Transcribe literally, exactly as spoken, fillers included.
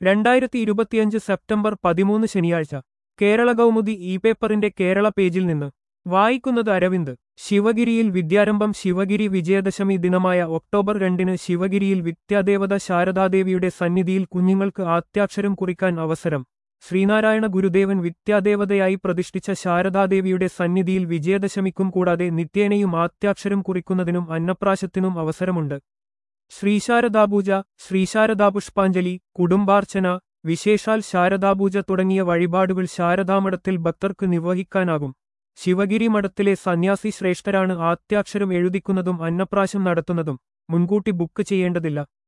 രണ്ടായിരത്തി ഇരുപത്തിയഞ്ച് സെപ്റ്റംബർ പതിമൂന്ന് ശനിയാഴ്ച കേരള കൗമുദി ഇ പേപ്പറിന്റെ കേരള പേജിൽ നിന്ന് വായിക്കുന്നത് അരവിന്ദ്. ശിവഗിരിയിൽ വിദ്യാരംഭം. ശിവഗിരി വിജയദശമി ദിനമായ ഒക്ടോബർ രണ്ടിന് ശിവഗിരിയിൽ വിദ്യാദേവത ശാരദാദേവിയുടെ സന്നിധിയിൽ കുഞ്ഞുങ്ങൾക്ക് ആദ്യാക്ഷരം കുറിക്കാൻ അവസരം. ശ്രീനാരായണ ഗുരുദേവൻ വിദ്യാദേവതയായി പ്രതിഷ്ഠിച്ച ശാരദാദേവിയുടെ സന്നിധിയിൽ വിജയദശമിക്കും കൂടാതെ നിത്യേനയും ആദ്യാക്ഷരം കുറിക്കുന്നതിനും അന്നപ്രാശത്തിനും അവസരമുണ്ട്. ശ്രീശാരദാപൂജ, ശ്രീശാരദാപുഷ്പാഞ്ജലി, കുടുംബാർച്ചന, വിശേഷാൽ ശാരദാപൂജ തുടങ്ങിയ വഴിപാടുകൾ ശാരദാമഠത്തിൽ ഭക്തർക്ക് നിർവഹിക്കാനാകും. ശിവഗിരി മഠത്തിലെ സന്യാസി ശ്രേഷ്ഠരാണ് ആദ്യാക്ഷരം എഴുതിക്കുന്നതും അന്നപ്രാശം നടത്തുന്നതും. മുൻകൂട്ടി ബുക്ക് ചെയ്യേണ്ടതില്ല.